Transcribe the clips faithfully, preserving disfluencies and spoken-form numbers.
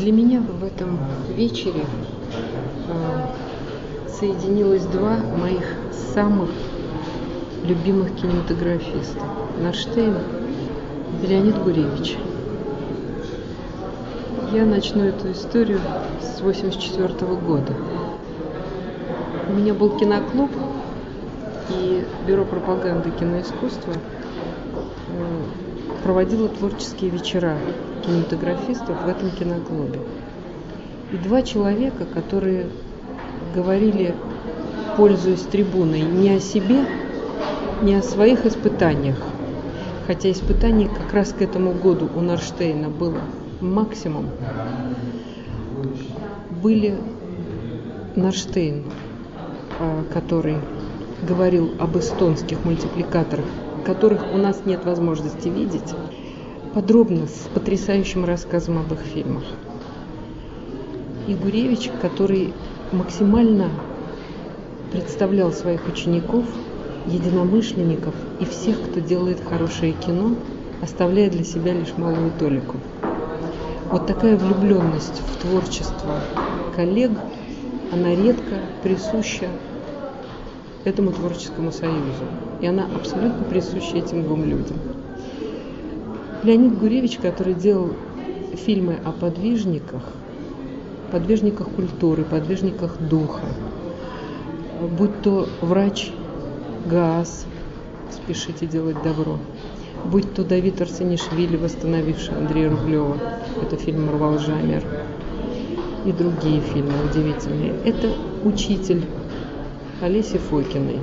Для меня в этом вечере э, соединилось два моих самых любимых кинематографиста – Нарштейн и Леонид Гуревич. Я начну эту историю с восемьдесят четвёртого года. У меня был киноклуб, и Бюро пропаганды киноискусства проводило творческие вечера кинематографистов в этом киноклубе. И два человека, которые говорили, пользуясь трибуной, не о себе, не о своих испытаниях, хотя испытаний как раз к этому году у Нарштейна было максимум, были Нарштейн, который говорил об эстонских мультипликаторах, которых у нас нет возможности видеть, подробно, с потрясающим рассказом об их фильмах. И Гуревич, который максимально представлял своих учеников, единомышленников и всех, кто делает хорошее кино, оставляя для себя лишь малую толику. Вот такая влюбленность в творчество коллег, она редко присуща этому творческому союзу. И она абсолютно присуща этим двум людям. Леонид Гуревич, который делал фильмы о подвижниках, подвижниках культуры, подвижниках духа, будь то врач ГААС, спешите делать добро, будь то Давид Арсенишвили, восстановивший Андрея Рублева, это фильм «Рвал Жамер», и другие фильмы удивительные. Это учитель Олеси Фокиной.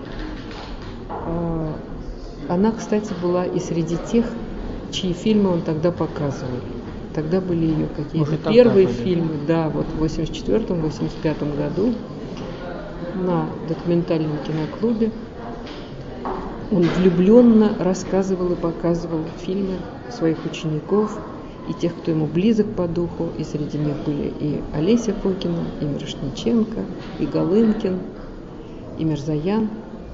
Она, кстати, была и среди тех, чьи фильмы он тогда показывал. Тогда были ее какие-то Может, первые фильмы, да, вот в восемьдесят четвёртом — восемьдесят пятом году на документальном киноклубе он влюбленно рассказывал и показывал фильмы своих учеников и тех, кто ему близок по духу, и среди них были и Олеся Фокина, и Мирошниченко, и Голынкин, и Мирзоян.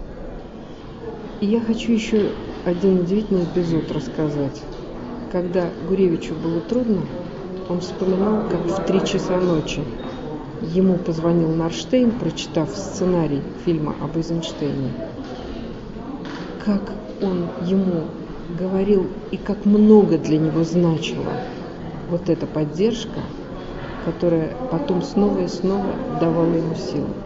И я хочу еще один удивительный эпизод рассказать. Когда Гуревичу было трудно, он вспоминал, как в три часа ночи ему позвонил Нарштейн, прочитав сценарий фильма об Эйзенштейне. Как он ему говорил и как много для него значила вот эта поддержка, которая потом снова и снова давала ему силу.